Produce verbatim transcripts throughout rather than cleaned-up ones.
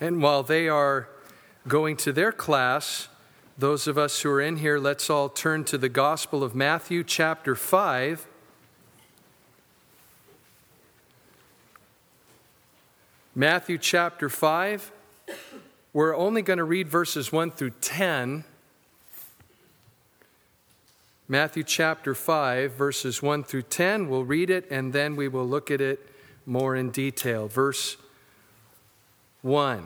And while they are going to their class, those of us who are in here, let's all turn to the Gospel of Matthew, chapter five. Matthew chapter five. We're only going to read verses one through ten. Matthew chapter five, verses one through ten. We'll read it and then we will look at it more in detail. Verse one.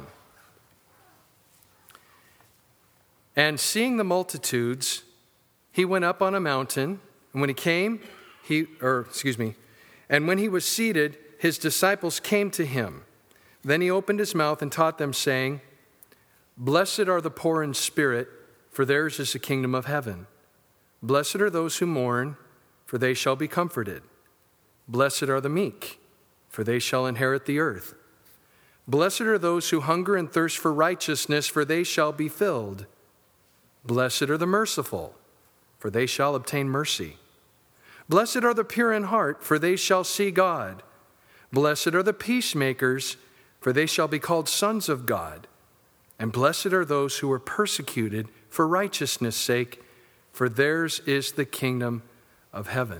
And seeing the multitudes, he went up on a mountain, and when he came, he, or excuse me, and when he was seated, his disciples came to him. Then he opened his mouth and taught them, saying, Blessed are the poor in spirit, for theirs is the kingdom of heaven. Blessed are those who mourn, for they shall be comforted. Blessed are the meek, for they shall inherit the earth. Blessed are those who hunger and thirst for righteousness, for they shall be filled. Blessed are the merciful, for they shall obtain mercy. Blessed are the pure in heart, for they shall see God. Blessed are the peacemakers, for they shall be called sons of God. And blessed are those who are persecuted for righteousness' sake, for theirs is the kingdom of heaven.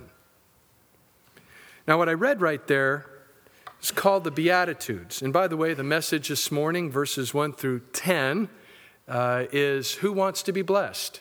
Now, what I read right there is called the Beatitudes. And by the way, the message this morning, verses one through ten, uh, is who wants to be blessed?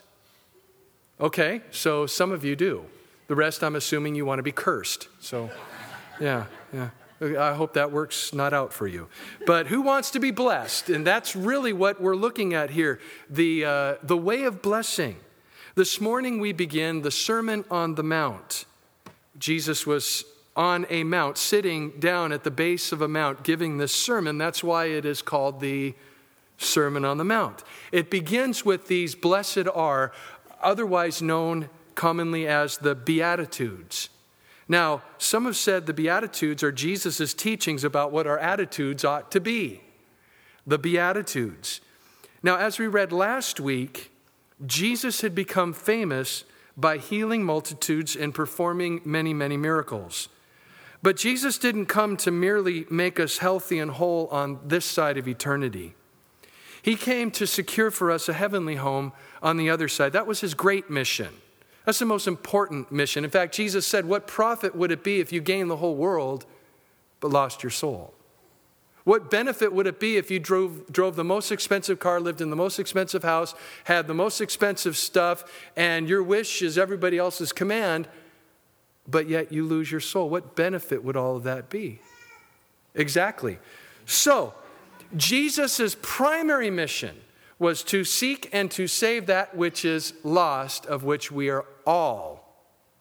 Okay, so some of you do. The rest, I'm assuming you want to be cursed. So, yeah, yeah. I hope that works not out for you. But who wants to be blessed? And that's really what we're looking at here, the uh, the way of blessing. This morning we begin the Sermon on the Mount. Jesus was on a mount, sitting down at the base of a mount, giving this sermon. That's why it is called the Sermon on the Mount. It begins with these blessed are, otherwise known commonly as the Beatitudes. Now, some have said the Beatitudes are Jesus' teachings about what our attitudes ought to be. The Beatitudes. Now, as we read last week, Jesus had become famous by healing multitudes and performing many, many miracles. But Jesus didn't come to merely make us healthy and whole on this side of eternity. He came to secure for us a heavenly home on the other side. That was his great mission. That's the most important mission. In fact, Jesus said, what profit would it be if you gained the whole world but lost your soul? What benefit would it be if you drove drove the most expensive car, lived in the most expensive house, had the most expensive stuff, and your wish is everybody else's command, but yet you lose your soul? What benefit would all of that be? Exactly. So, Jesus' primary mission was to seek and to save that which is lost, of which we are all,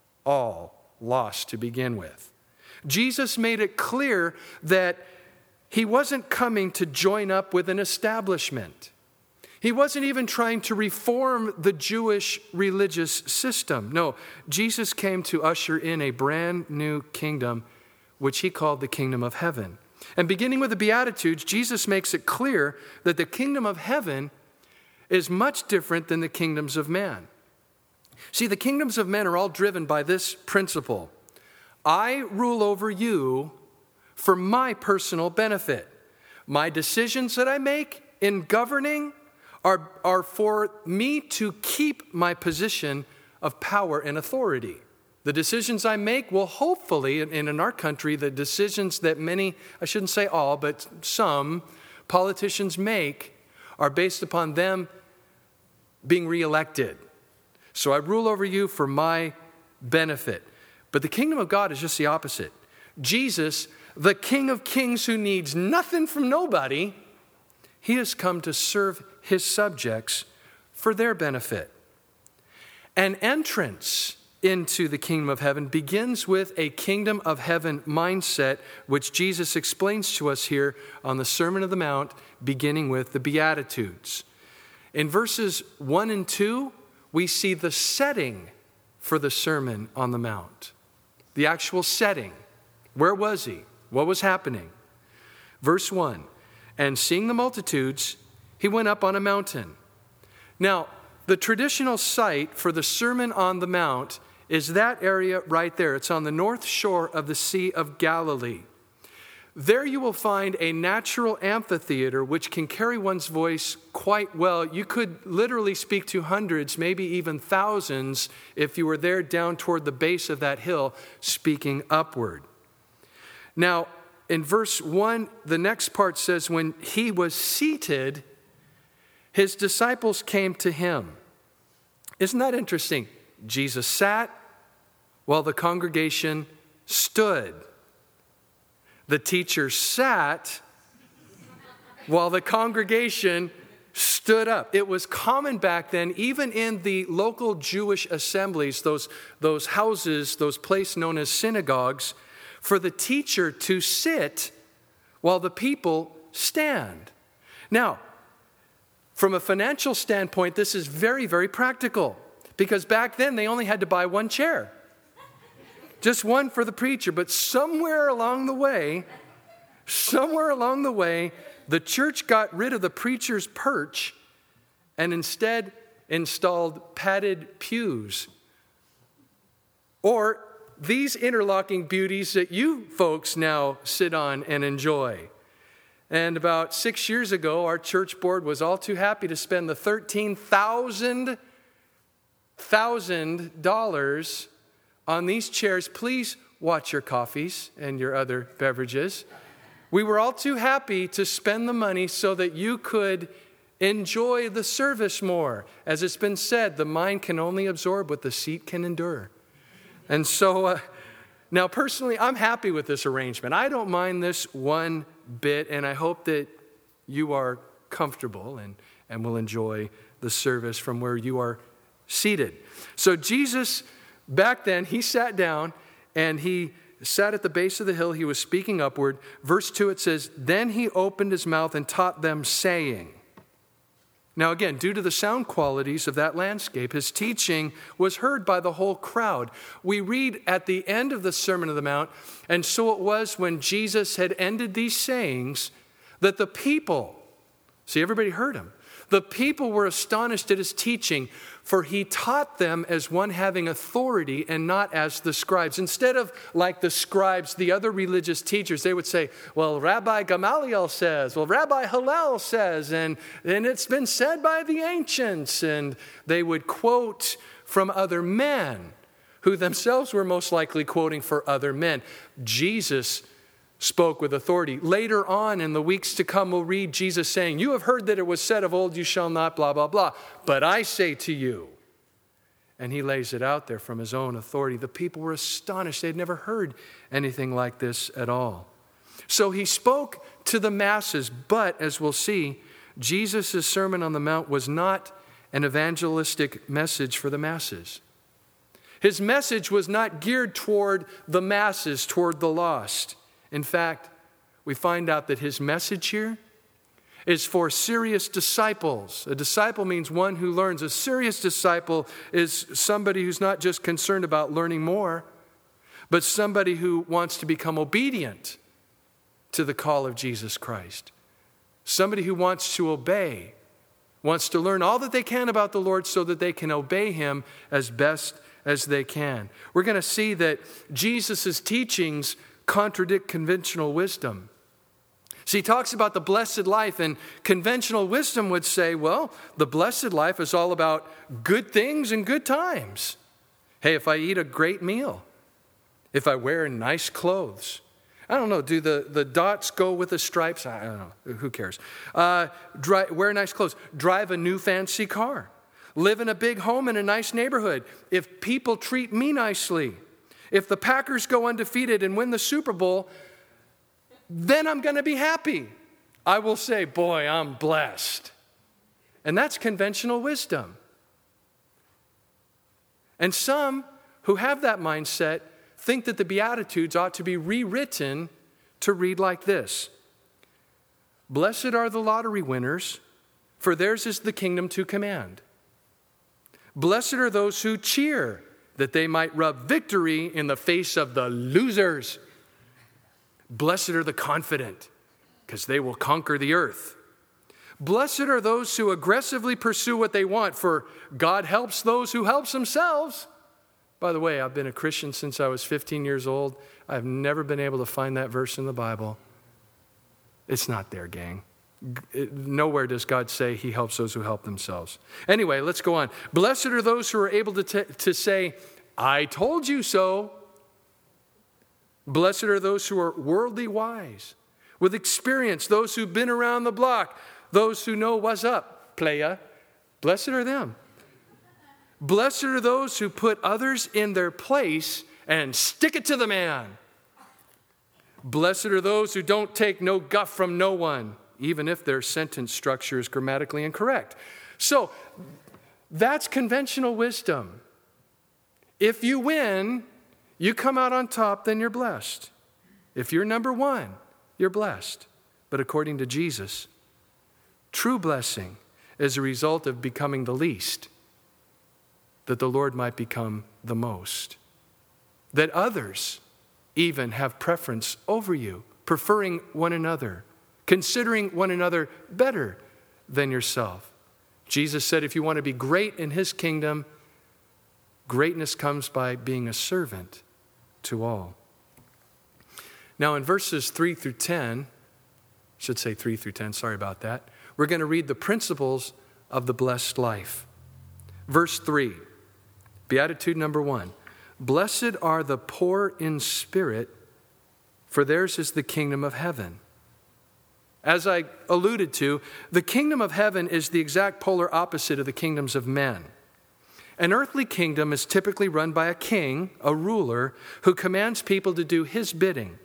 all lost to begin with. Jesus made it clear that he wasn't coming to join up with an establishment. He wasn't even trying to reform the Jewish religious system. No, Jesus came to usher in a brand new kingdom, which he called the kingdom of heaven. And beginning with the Beatitudes, Jesus makes it clear that the kingdom of heaven is much different than the kingdoms of man. See, the kingdoms of men are all driven by this principle. I rule over you for my personal benefit. My decisions that I make in governing are, are for me to keep my position of power and authority. The decisions I make will hopefully, and in our country, the decisions that many, I shouldn't say all, but some politicians make are based upon them being reelected. So I rule over you for my benefit. But the kingdom of God is just the opposite. Jesus, the King of Kings who needs nothing from nobody, he has come to serve his subjects for their benefit. An entrance into the kingdom of heaven begins with a kingdom of heaven mindset, which Jesus explains to us here on the Sermon on the Mount, beginning with the Beatitudes. In verses one and two, we see the setting for the Sermon on the Mount. The actual setting. Where was he? What was happening? Verse one, and seeing the multitudes, he went up on a mountain. Now, the traditional site for the Sermon on the Mount is that area right there. It's on the north shore of the Sea of Galilee. There you will find a natural amphitheater which can carry one's voice quite well. You could literally speak to hundreds, maybe even thousands, if you were there down toward the base of that hill, speaking upward. Now, in verse one, the next part says, when he was seated, his disciples came to him. Isn't that interesting? Jesus sat while the congregation stood. The teacher sat while the congregation stood up. It was common back then, even in the local Jewish assemblies, those, those houses, those places known as synagogues, for the teacher to sit while the people stand. Now, from a financial standpoint, this is very, very practical, because back then they only had to buy one chair. Just one for the preacher, but somewhere along the way, somewhere along the way, the church got rid of the preacher's perch and instead installed padded pews. Or these interlocking beauties that you folks now sit on and enjoy. And about six years ago, our church board was all too happy to spend the thirteen thousand dollars on these chairs. Please watch your coffees and your other beverages. We were all too happy to spend the money so that you could enjoy the service more. As it's been said, the mind can only absorb what the seat can endure. And so, uh, now personally, I'm happy with this arrangement. I don't mind this one bit, and I hope that you are comfortable and, and will enjoy the service from where you are seated. So Jesus, back then, he sat down and he sat at the base of the hill. He was speaking upward. Verse two, it says, then he opened his mouth and taught them, saying. Now again, due to the sound qualities of that landscape, his teaching was heard by the whole crowd. We read at the end of the Sermon on the Mount, and so it was when Jesus had ended these sayings, that the people, see, everybody heard him. The people were astonished at his teaching, for he taught them as one having authority and not as the scribes. Instead of like the scribes, the other religious teachers, they would say, well, Rabbi Gamaliel says, well, Rabbi Hillel says, and, and it's been said by the ancients. And they would quote from other men who themselves were most likely quoting for other men. Jesus spoke with authority. Later on in the weeks to come, we'll read Jesus saying, you have heard that it was said of old, you shall not, blah, blah, blah. But I say to you, and he lays it out there from his own authority. The people were astonished. They'd never heard anything like this at all. So he spoke to the masses, but as we'll see, Jesus' Sermon on the Mount was not an evangelistic message for the masses. His message was not geared toward the masses, toward the lost. In fact, we find out that his message here is for serious disciples. A disciple means one who learns. A serious disciple is somebody who's not just concerned about learning more, but somebody who wants to become obedient to the call of Jesus Christ. Somebody who wants to obey, wants to learn all that they can about the Lord so that they can obey him as best as they can. We're going to see that Jesus' teachings contradict conventional wisdom. See, he talks about the blessed life, and conventional wisdom would say, well, the blessed life is all about good things and good times. Hey, if I eat a great meal, if I wear nice clothes, I don't know, do the, the dots go with the stripes? I don't know, who cares? Uh, dry, wear nice clothes, drive a new fancy car, live in a big home in a nice neighborhood. If people treat me nicely, if the Packers go undefeated and win the Super Bowl, then I'm going to be happy. I will say, boy, I'm blessed. And that's conventional wisdom. And some who have that mindset think that the Beatitudes ought to be rewritten to read like this. Blessed are the lottery winners, for theirs is the kingdom to command. Blessed are those who cheer, that they might rub victory in the face of the losers. Blessed are the confident, because they will conquer the earth. Blessed are those who aggressively pursue what they want, for God helps those who help themselves. By the way, I've been a Christian since I was fifteen years old. I've never been able to find that verse in the Bible. It's not there, gang. Nowhere does God say he helps those who help themselves. Anyway, let's go on. Blessed are those who are able to, t- to say, I told you so. Blessed are those who are worldly wise, with experience, those who've been around the block, those who know what's up, playa. Blessed are them. Blessed are those who put others in their place and stick it to the man. Blessed are those who don't take no guff from no one, even if their sentence structure is grammatically incorrect. So that's conventional wisdom. If you win, you come out on top, then you're blessed. If you're number one, you're blessed. But according to Jesus, true blessing is a result of becoming the least, that the Lord might become the most. That others even have preference over you, preferring one another, considering one another better than yourself. Jesus said if you want to be great in his kingdom, greatness comes by being a servant to all. Now in verses three through ten, I should say three through ten, sorry about that, we're going to read the principles of the blessed life. Verse three, beatitude number one. Blessed are the poor in spirit, for theirs is the kingdom of heaven. As I alluded to, the kingdom of heaven is the exact polar opposite of the kingdoms of men. An earthly kingdom is typically run by a king, a ruler, who commands people to do his bidding.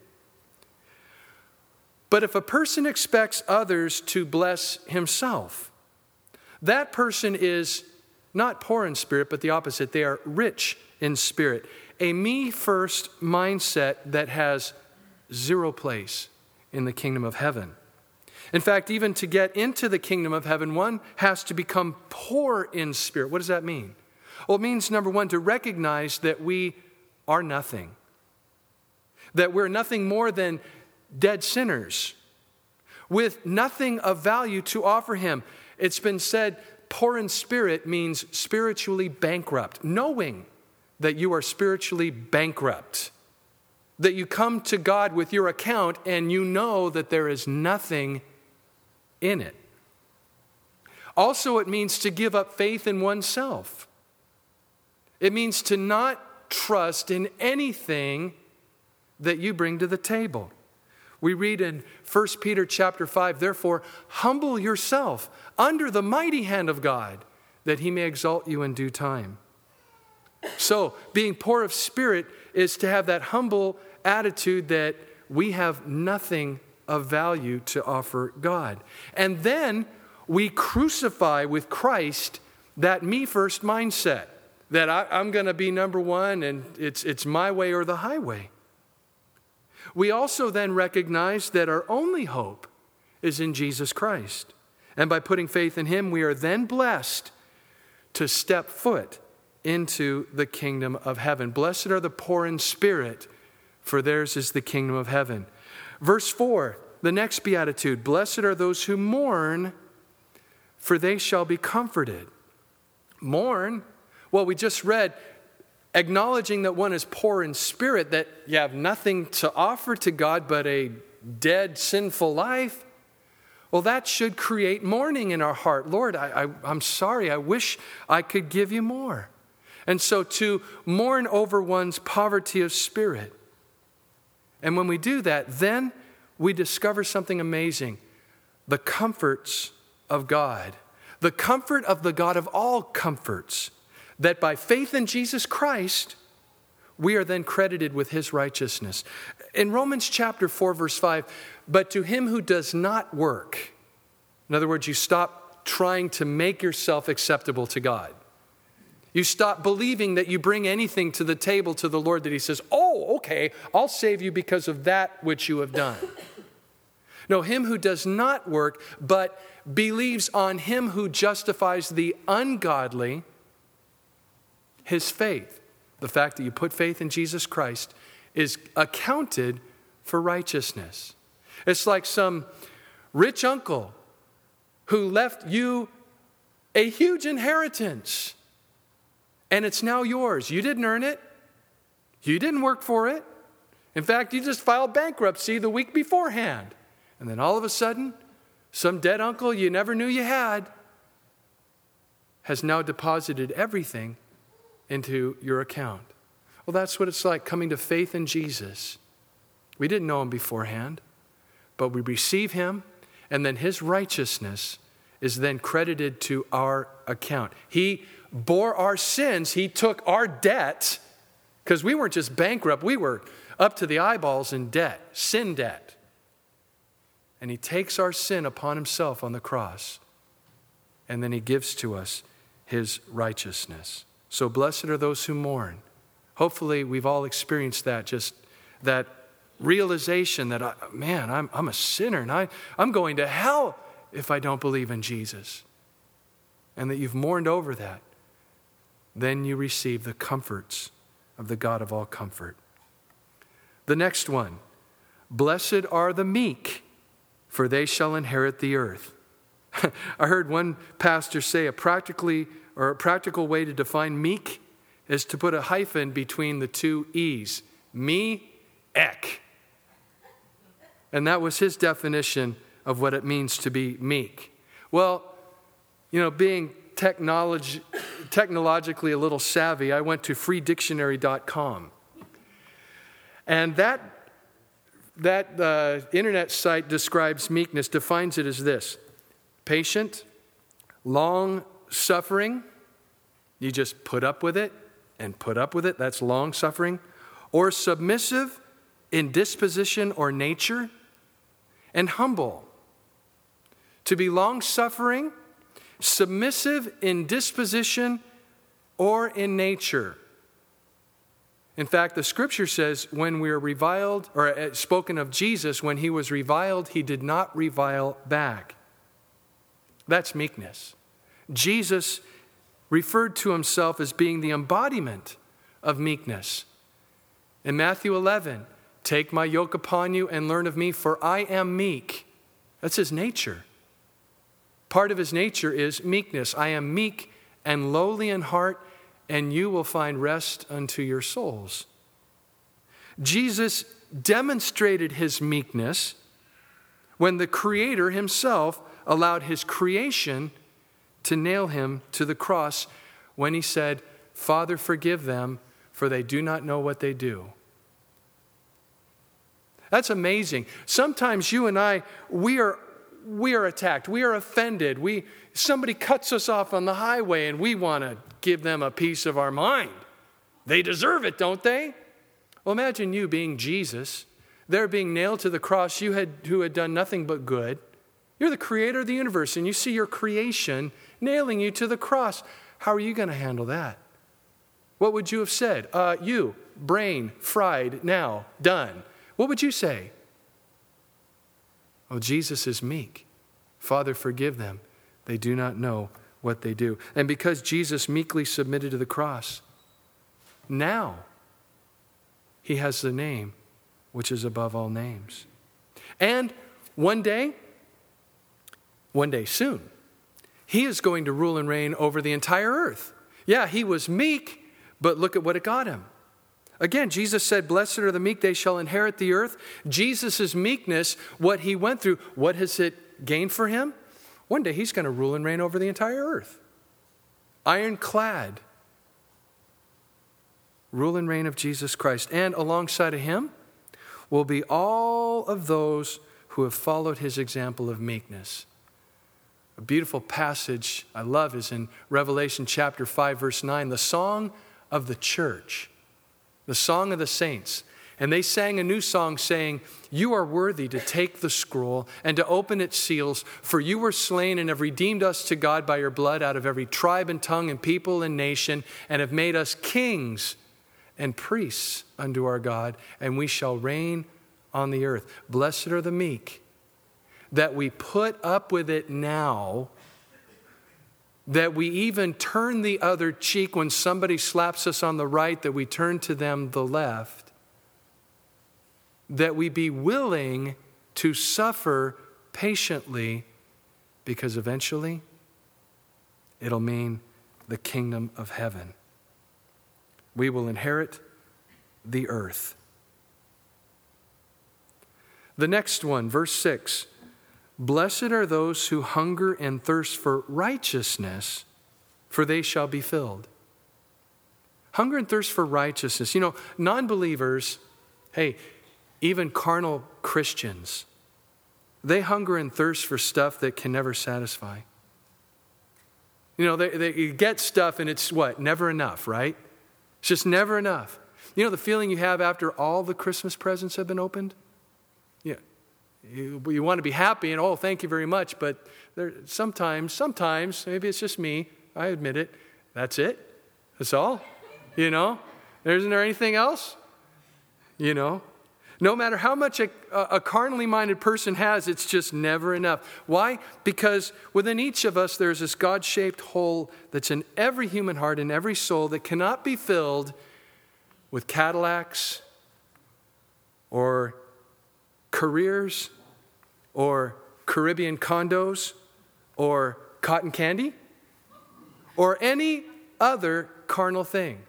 But if a person expects others to bless himself, that person is not poor in spirit, but the opposite. They are rich in spirit. A me-first mindset that has zero place in the kingdom of heaven. In fact, even to get into the kingdom of heaven, one has to become poor in spirit. What does that mean? Well, it means, number one, to recognize that we are nothing. That we're nothing more than dead sinners with nothing of value to offer him. It's been said, poor in spirit means spiritually bankrupt, knowing that you are spiritually bankrupt, that you come to God with your account and you know that there is nothing in it. Also, it means to give up faith in oneself. It means to not trust in anything that you bring to the table. We read in First Peter chapter five, therefore, humble yourself under the mighty hand of God, that he may exalt you in due time. So, being poor of spirit is to have that humble attitude that we have nothing of value to offer God. And then we crucify with Christ that me-first mindset, that I, I'm going to be number one and it's, it's my way or the highway. We also then recognize that our only hope is in Jesus Christ. And by putting faith in him, we are then blessed to step foot into the kingdom of heaven. Blessed are the poor in spirit, for theirs is the kingdom of heaven. Verse four, the next beatitude, blessed are those who mourn, for they shall be comforted. Mourn? Well, we just read, acknowledging that one is poor in spirit, that you have nothing to offer to God but a dead, sinful life. Well, that should create mourning in our heart. Lord, I, I, I'm sorry. I wish I could give you more. And so to mourn over one's poverty of spirit. And when we do that, then we discover something amazing. The comforts of God. The comfort of the God of all comforts. That by faith in Jesus Christ, we are then credited with his righteousness. In Romans chapter four, verse five, but to him who does not work, in other words, you stop trying to make yourself acceptable to God. You stop believing that you bring anything to the table to the Lord that he says, oh, okay, I'll save you because of that which you have done. No, him who does not work, but believes on him who justifies the ungodly, his faith, the fact that you put faith in Jesus Christ, is accounted for righteousness. It's like some rich uncle who left you a huge inheritance, and it's now yours. You didn't earn it. You didn't work for it. In fact, you just filed bankruptcy the week beforehand. And then all of a sudden, some dead uncle you never knew you had has now deposited everything into your account. Well, that's what it's like coming to faith in Jesus. We didn't know him beforehand, but we receive him, and then his righteousness is then credited to our account. He bore our sins. He took our debt, because we weren't just bankrupt. We were up to the eyeballs in debt, sin debt. And he takes our sin upon himself on the cross, and then he gives to us his righteousness. So blessed are those who mourn. Hopefully we've all experienced that, just that realization that, I, man, I'm, I'm a sinner, and I, I'm going to hell if I don't believe in Jesus. And that you've mourned over that. Then you receive the comforts of the God of all comfort. The next one, blessed are the meek, for they shall inherit the earth. I heard one pastor say a practically or a practical way to define meek is to put a hyphen between the two E's. Me, ek. And that was his definition of what it means to be meek. Well, you know, being technology, technologically a little savvy, I went to free dictionary dot com. And that, that uh, internet site describes meekness, defines it as this: patient, long-suffering, you just put up with it and put up with it, that's long-suffering, or submissive in disposition or nature, and humble. To be long-suffering, submissive in disposition or in nature. In fact, the scripture says when we are reviled, or spoken of Jesus, when he was reviled, he did not revile back. That's meekness. Jesus referred to himself as being the embodiment of meekness. In Matthew eleven, take my yoke upon you and learn of me, for I am meek. That's his nature. Part of his nature is meekness. I am meek and lowly in heart, and you will find rest unto your souls. Jesus demonstrated his meekness when the Creator himself allowed his creation to nail him to the cross when he said, Father, forgive them, for they do not know what they do. That's amazing. Sometimes you and I, we are we are attacked. We are offended. We somebody cuts us off on the highway and we want to give them a piece of our mind. They deserve it, don't they? Well, imagine you being Jesus. They're being nailed to the cross. You had who had done nothing but good. You're the creator of the universe, and you see your creation nailing you to the cross. How are you going to handle that? What would you have said? Uh, you, brain fried, now, done. What would you say? Oh, Jesus is meek. Father, forgive them. They do not know what they do. And because Jesus meekly submitted to the cross, now he has the name which is above all names. And one day, one day soon, he is going to rule and reign over the entire earth. Yeah, he was meek, but look at what it got him. Again, Jesus said, blessed are the meek, they shall inherit the earth. Jesus' meekness, what he went through, what has it gained for him? One day he's going to rule and reign over the entire earth. Ironclad. Rule and reign of Jesus Christ. And alongside of him will be all of those who have followed his example of meekness. A beautiful passage I love is in Revelation chapter five, verse nine, the song of the church. The song of the saints. And they sang a new song saying, you are worthy to take the scroll and to open its seals, for you were slain and have redeemed us to God by your blood out of every tribe and tongue and people and nation, and have made us kings and priests unto our God, and we shall reign on the earth. Blessed are the meek, that we put up with it now, that we even turn the other cheek when somebody slaps us on the right, that we turn to them the left, that we be willing to suffer patiently, because eventually it'll mean the kingdom of heaven. We will inherit the earth. The next one, verse six, Blessed are those who hunger and thirst for righteousness, for they shall be filled. Hunger and thirst for righteousness. You know, non-believers, hey, even carnal Christians, they hunger and thirst for stuff that can never satisfy. You know, they, they you get stuff and it's what? Never enough, right? It's just never enough. You know the feeling you have after all the Christmas presents have been opened? Yeah. You, you want to be happy and, oh, thank you very much, but there, sometimes, sometimes, maybe it's just me, I admit it, that's it. That's all. You know? There isn't there anything else? You know? No matter how much a, a carnally minded person has, it's just never enough. Why? Because within each of us, there's this God-shaped hole that's in every human heart and every soul that cannot be filled with Cadillacs or careers or Caribbean condos or cotton candy or any other carnal thing.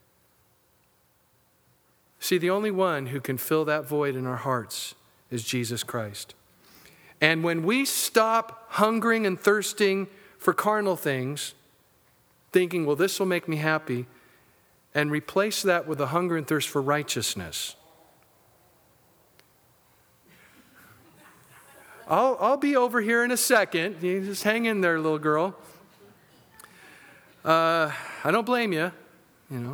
See, the only one who can fill that void in our hearts is Jesus Christ. And when we stop hungering and thirsting for carnal things, thinking, well, this will make me happy, and replace that with a hunger and thirst for righteousness, I'll, I'll be over here in a second. You just hang in there, little girl. Uh, I don't blame you, you know.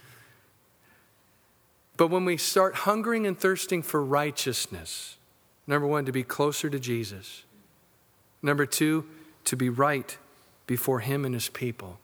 But when we start hungering and thirsting for righteousness, number one, to be closer to Jesus. Number two, to be right before Him and His people.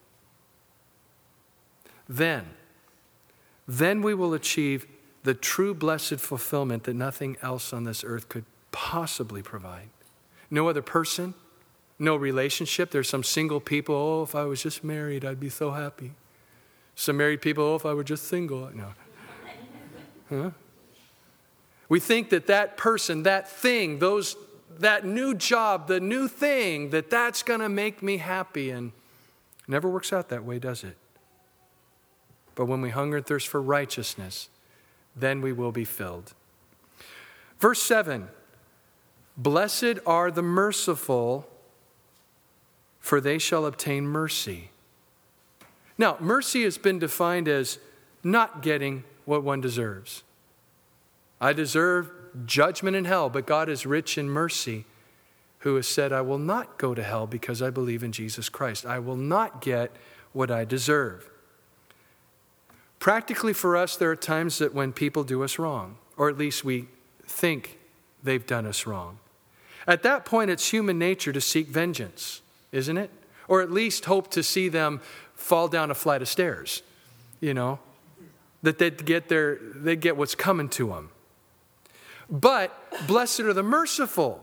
Then, then we will achieve the true blessed fulfillment that nothing else on this earth could possibly provide. No other person, no relationship. There's some single people, oh, if I was just married, I'd be so happy. Some married people, oh, if I were just single. No. Huh? We think that that person, that thing, those, that new job, the new thing, that that's going to make me happy. And it never works out that way, does it? But when we hunger and thirst for righteousness, then we will be filled. Verse seven, blessed are the merciful, for they shall obtain mercy. Now, mercy has been defined as not getting what one deserves. I deserve judgment in hell, but God is rich in mercy, who has said, I will not go to hell because I believe in Jesus Christ. I will not get what I deserve. Practically for us, there are times that when people do us wrong, or at least we think they've done us wrong. At that point, it's human nature to seek vengeance, isn't it? Or at least hope to see them fall down a flight of stairs, you know? That they'd get their, they'd get what's coming to them. But blessed are the merciful.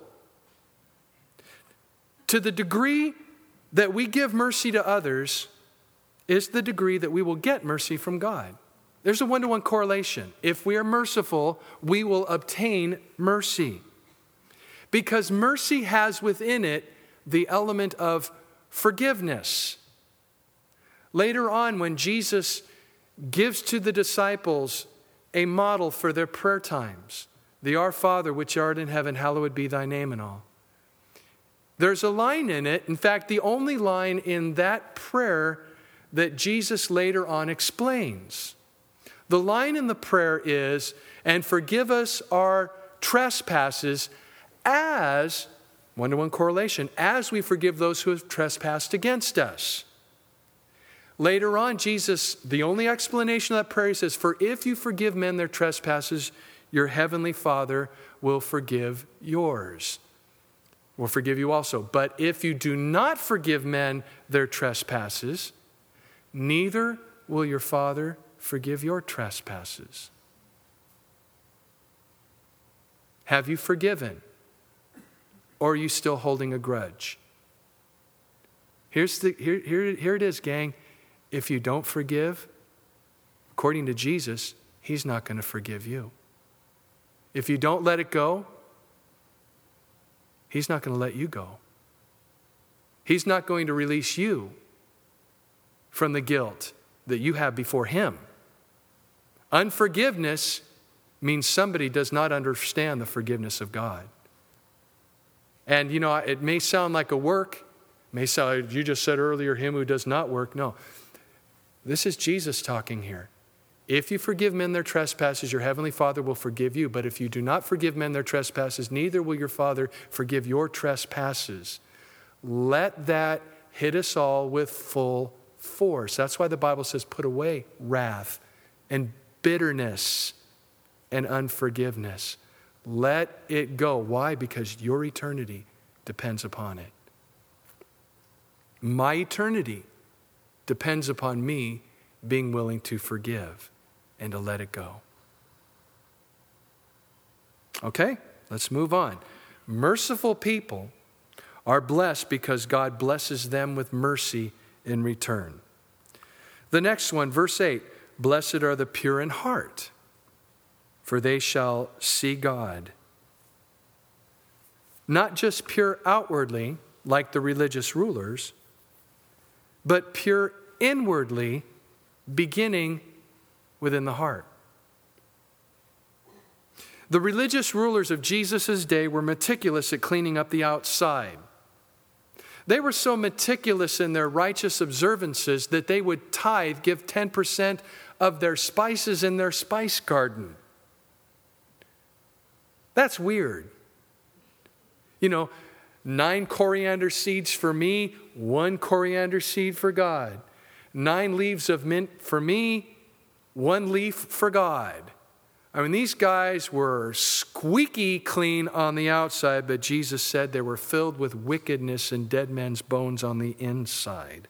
To the degree that we give mercy to others is the degree that we will get mercy from God. There's a one-to-one correlation. If we are merciful, we will obtain mercy. Because mercy has within it the element of forgiveness. Later on, when Jesus gives to the disciples a model for their prayer times, the Our Father, which art in heaven, hallowed be thy name, and all. There's a line in it, in fact, the only line in that prayer that Jesus later on explains. The line in the prayer is, and forgive us our trespasses as, one-to-one correlation, as we forgive those who have trespassed against us. Later on, Jesus, the only explanation of that prayer, he says, for if you forgive men their trespasses, your heavenly Father will forgive yours. Will forgive you also. But if you do not forgive men their trespasses, neither will your Father forgive your trespasses. Have you forgiven? Or are you still holding a grudge? Here's the, here, here, here it is, gang. If you don't forgive, according to Jesus, He's not going to forgive you. If you don't let it go, He's not going to let you go. He's not going to release you from the guilt that you have before Him. Unforgiveness means somebody does not understand the forgiveness of God. And, you know, it may sound like a work. It may sound, you just said earlier, him who does not work. No. This is Jesus talking here. If you forgive men their trespasses, your heavenly Father will forgive you. But if you do not forgive men their trespasses, neither will your Father forgive your trespasses. Let that hit us all with full force. That's why the Bible says, put away wrath and bitterness and unforgiveness. Let it go. Why? Because your eternity depends upon it. My eternity depends upon me being willing to forgive and to let it go. Okay, let's move on. Merciful people are blessed because God blesses them with mercy in return. The next one, verse eight, blessed are the pure in heart, for they shall see God. Not just pure outwardly, like the religious rulers, but pure inwardly, beginning within the heart. The religious rulers of Jesus' day were meticulous at cleaning up the outside. They were so meticulous in their righteous observances that they would tithe, give ten percent of their spices in their spice garden. That's weird. You know, nine coriander seeds for me, one coriander seed for God. Nine leaves of mint for me, one leaf for God. I mean, these guys were squeaky clean on the outside, but Jesus said they were filled with wickedness and dead men's bones on the inside.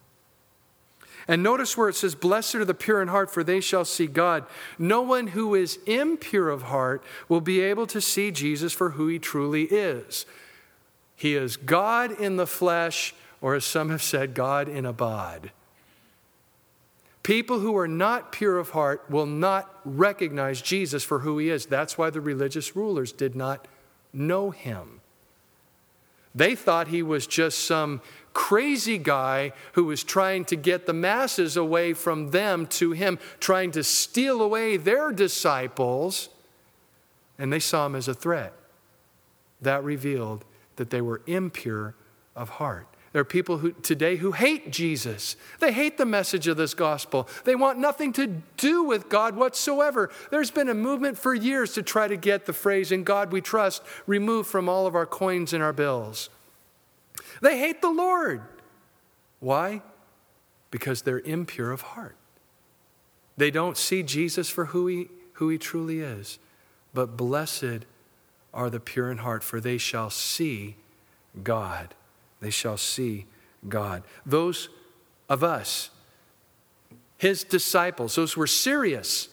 And notice where it says, blessed are the pure in heart, for they shall see God. No one who is impure of heart will be able to see Jesus for who he truly is. He is God in the flesh, or as some have said, God in a bod. People who are not pure of heart will not recognize Jesus for who he is. That's why the religious rulers did not know him. They thought he was just some crazy guy who was trying to get the masses away from them to him, trying to steal away their disciples, and they saw him as a threat. That revealed that they were impure of heart. There are people who today who hate Jesus. They hate the message of this gospel. They want nothing to do with God whatsoever. There's been a movement for years to try to get the phrase, "In God we trust," removed from all of our coins and our bills. They hate the Lord. Why? Because they're impure of heart. They don't see Jesus for who he, who he truly is. But blessed are the pure in heart, for they shall see God. They shall see God. Those of us, his disciples, those who were serious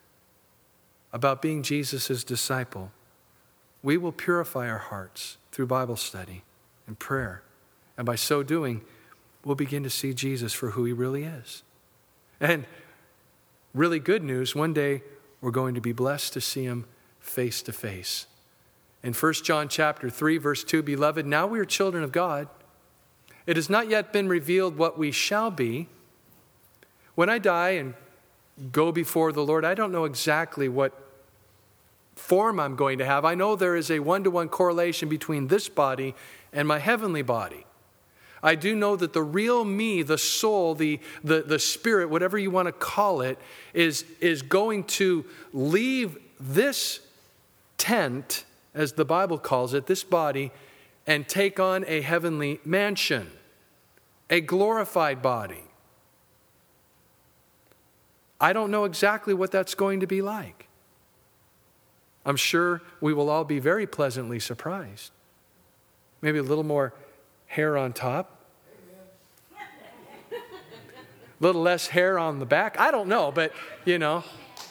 about being Jesus' disciple, we will purify our hearts through Bible study and prayer. And by so doing, we'll begin to see Jesus for who he really is. And really good news, one day we're going to be blessed to see him face to face. In First John chapter three, verse two, beloved, now we are children of God. It has not yet been revealed what we shall be. When I die and go before the Lord, I don't know exactly what form I'm going to have. I know there is a one-to-one correlation between this body and my heavenly body. I do know that the real me, the soul, the, the, the spirit, whatever you want to call it, is, is going to leave this tent, as the Bible calls it, this body, and take on a heavenly mansion, a glorified body. I don't know exactly what that's going to be like. I'm sure we will all be very pleasantly surprised. Maybe a little more hair on top. A little less hair on the back. I don't know, but, you know.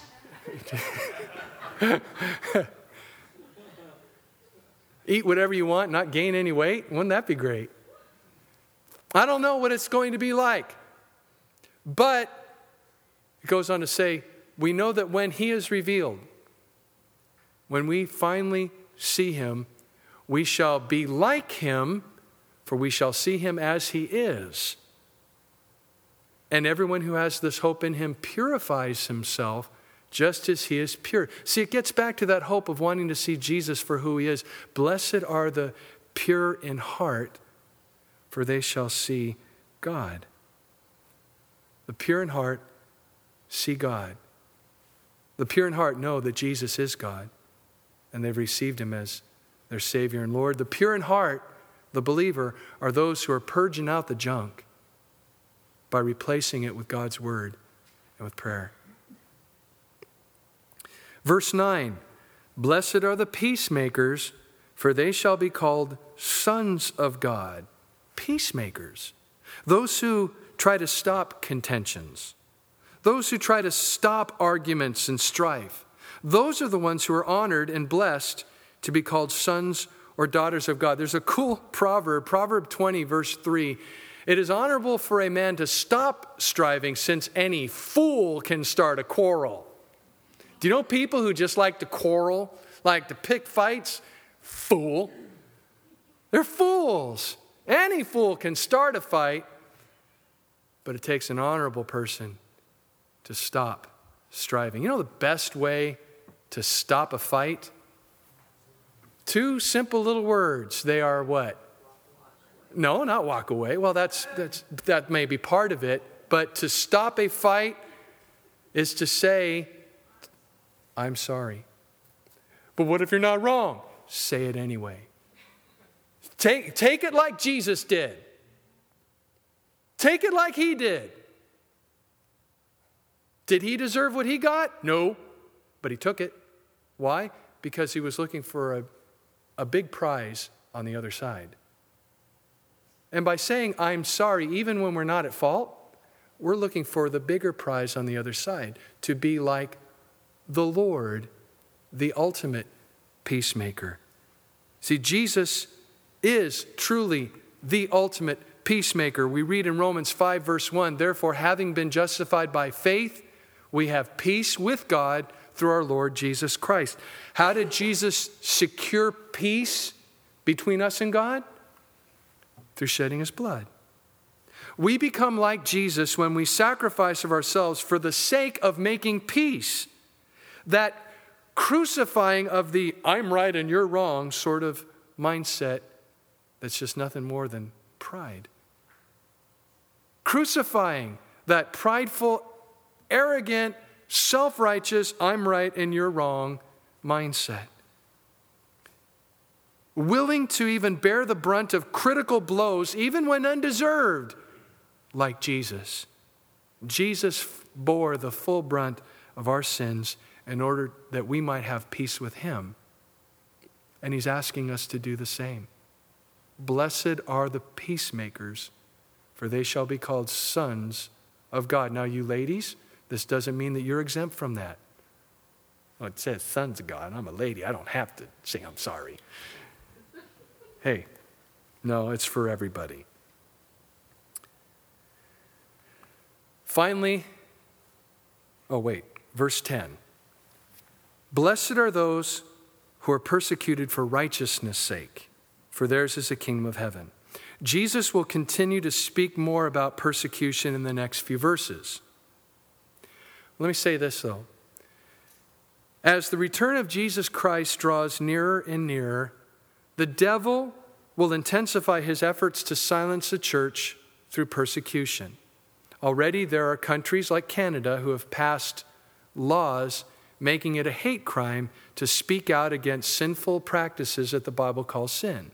Eat whatever you want, not gain any weight. Wouldn't that be great? I don't know what it's going to be like. But it goes on to say, we know that when he is revealed, when we finally see him, we shall be like him, for we shall see him as he is. And everyone who has this hope in him purifies himself just as he is pure. See, it gets back to that hope of wanting to see Jesus for who he is. Blessed are the pure in heart, for they shall see God. The pure in heart see God. The pure in heart know that Jesus is God, and they've received him as their Savior and Lord. The pure in heart, the believer, are those who are purging out the junk by replacing it with God's word and with prayer. Verse nine, blessed are the peacemakers, for they shall be called sons of God. Peacemakers. Those who try to stop contentions. Those who try to stop arguments and strife. Those are the ones who are honored and blessed to be called sons or daughters of God. There's a cool proverb, Proverb twenty, verse three. It is honorable for a man to stop striving, since any fool can start a quarrel. Do you know people who just like to quarrel, like to pick fights? Fool. They're fools. Any fool can start a fight, but it takes an honorable person to stop striving. You know the best way to stop a fight? Two simple little words. They are what? No, not walk away. Well, that's, that's that may be part of it. But to stop a fight is to say, I'm sorry. But what if you're not wrong? Say it anyway. Take, take it like Jesus did. Take it like he did. Did he deserve what he got? No, but he took it. Why? Because he was looking for a, a big prize on the other side. And by saying, I'm sorry, even when we're not at fault, we're looking for the bigger prize on the other side, to be like the Lord, the ultimate peacemaker. See, Jesus is truly the ultimate peacemaker. We read in Romans five, verse one, therefore, having been justified by faith, we have peace with God through our Lord Jesus Christ. How did Jesus secure peace between us and God? Through shedding his blood. We become like Jesus when we sacrifice of ourselves for the sake of making peace. That crucifying of the I'm right and you're wrong sort of mindset that's just nothing more than pride. Crucifying that prideful, arrogant, self-righteous, I'm right and you're wrong mindset. Willing to even bear the brunt of critical blows, even when undeserved, like Jesus. Jesus bore the full brunt of our sins in order that we might have peace with him. And he's asking us to do the same. Blessed are the peacemakers, for they shall be called sons of God. Now, you ladies, this doesn't mean that you're exempt from that. Well, it says sons of God. I'm a lady. I don't have to say I'm sorry. Hey, no, it's for everybody. Finally, oh wait, verse ten. Blessed are those who are persecuted for righteousness' sake, for theirs is the kingdom of heaven. Jesus will continue to speak more about persecution in the next few verses. Let me say this though. As the return of Jesus Christ draws nearer and nearer, the devil will intensify his efforts to silence the church through persecution. Already there are countries like Canada who have passed laws making it a hate crime to speak out against sinful practices that the Bible calls sin.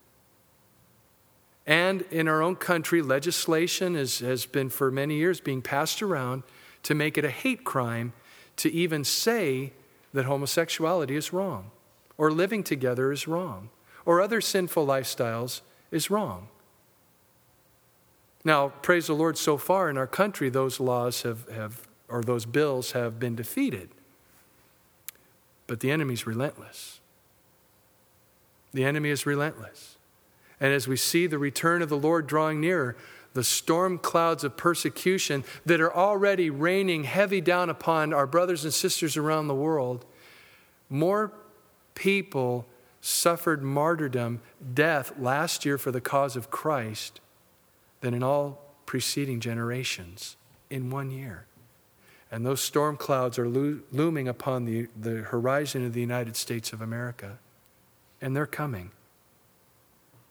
And in our own country, legislation is, has been for many years being passed around to make it a hate crime to even say that homosexuality is wrong, or living together is wrong, or other sinful lifestyles is wrong. Now, praise the Lord, so far in our country, those laws have, have or those bills have been defeated. But the enemy's relentless. The enemy is relentless. And as we see the return of the Lord drawing nearer, the storm clouds of persecution that are already raining heavy down upon our brothers and sisters around the world, more people suffered martyrdom, death last year for the cause of Christ than in all preceding generations in one year. And those storm clouds are lo- looming upon the, the horizon of the United States of America. And they're coming.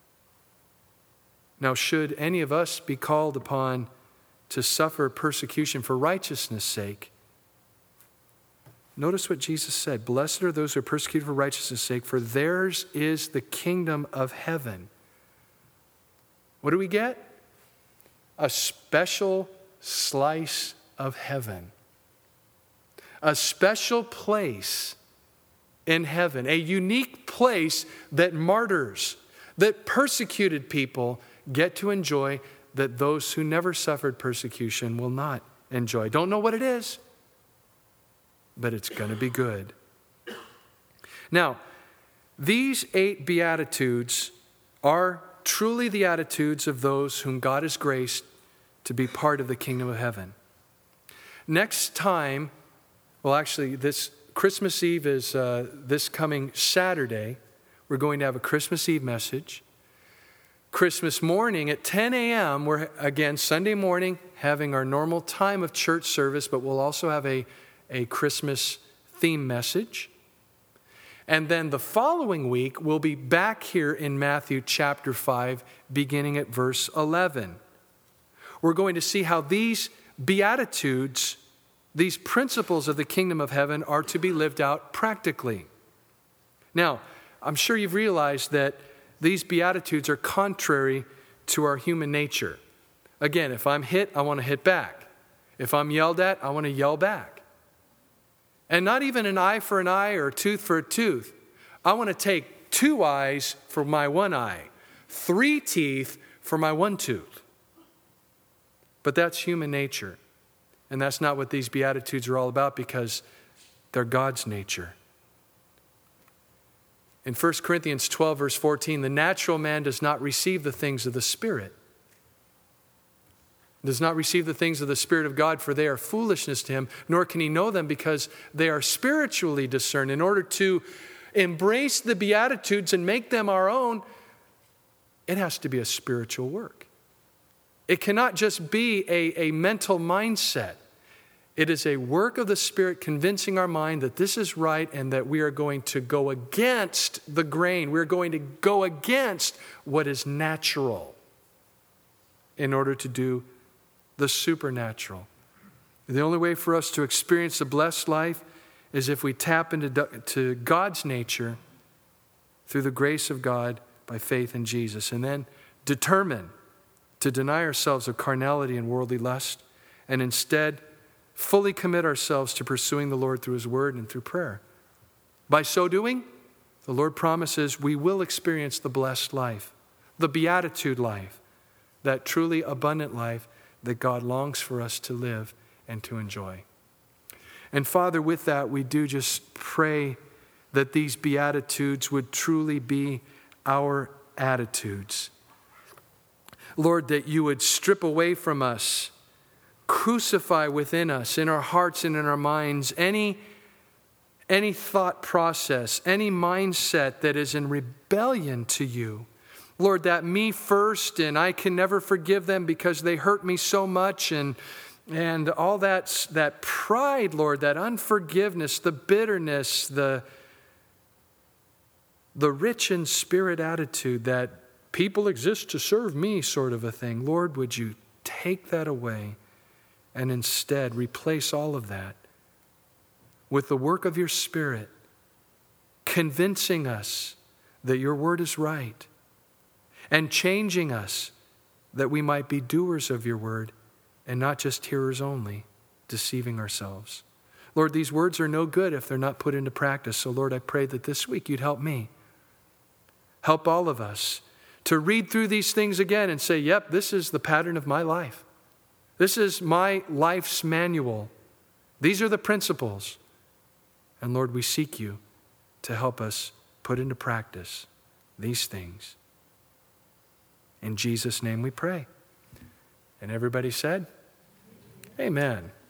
Now, should any of us be called upon to suffer persecution for righteousness' sake, notice what Jesus said. Blessed are those who are persecuted for righteousness' sake, for theirs is the kingdom of heaven. What do we get? A special slice of heaven. A special place in heaven. A unique place that martyrs, that persecuted people get to enjoy, that those who never suffered persecution will not enjoy. Don't know what it is, but it's going to be good. Now, these eight Beatitudes are truly the attitudes of those whom God has graced to be part of the kingdom of heaven. Next time, well, actually, this Christmas Eve is uh, this coming Saturday. We're going to have a Christmas Eve message. Christmas morning at ten a.m., we're, again, Sunday morning, having our normal time of church service, but we'll also have a, a Christmas theme message. And then the following week, we'll be back here in Matthew chapter five, beginning at verse eleven. We're going to see how these Beatitudes, these principles of the kingdom of heaven, are to be lived out practically. Now, I'm sure you've realized that these Beatitudes are contrary to our human nature. Again, if I'm hit, I want to hit back. If I'm yelled at, I want to yell back. And not even an eye for an eye or a tooth for a tooth. I want to take two eyes for my one eye, three teeth for my one tooth. But that's human nature. And that's not what these Beatitudes are all about, because they're God's nature. In First Corinthians twelve, verse fourteen, the natural man does not receive the things of the Spirit. Does not receive the things of the Spirit of God, for they are foolishness to him, nor can he know them because they are spiritually discerned. In order to embrace the Beatitudes and make them our own, it has to be a spiritual work. It cannot just be a, a mental mindset. It is a work of the Spirit convincing our mind that this is right and that we are going to go against the grain. We're going to go against what is natural in order to do the supernatural. The only way for us to experience the blessed life is if we tap into to God's nature through the grace of God by faith in Jesus, and then determine to deny ourselves of carnality and worldly lust, and instead fully commit ourselves to pursuing the Lord through His Word and through prayer. By so doing, the Lord promises we will experience the blessed life, the beatitude life, that truly abundant life that God longs for us to live and to enjoy. And Father, with that, we do just pray that these beatitudes would truly be our attitudes. Lord, that you would strip away from us, crucify within us, in our hearts and in our minds, any, any thought process, any mindset that is in rebellion to you. Lord, that me first, and I can never forgive them because they hurt me so much, and and all that, that pride, Lord, that unforgiveness, the bitterness, the, the rich in spirit attitude that people exist to serve me sort of a thing. Lord, would you take that away and instead replace all of that with the work of your Spirit, convincing us that your word is right, and changing us that we might be doers of your word and not just hearers only, deceiving ourselves. Lord, these words are no good if they're not put into practice. So Lord, I pray that this week you'd help me. Help all of us to read through these things again and say, yep, this is the pattern of my life. This is my life's manual. These are the principles. And Lord, we seek you to help us put into practice these things. In Jesus' name we pray. And everybody said, amen.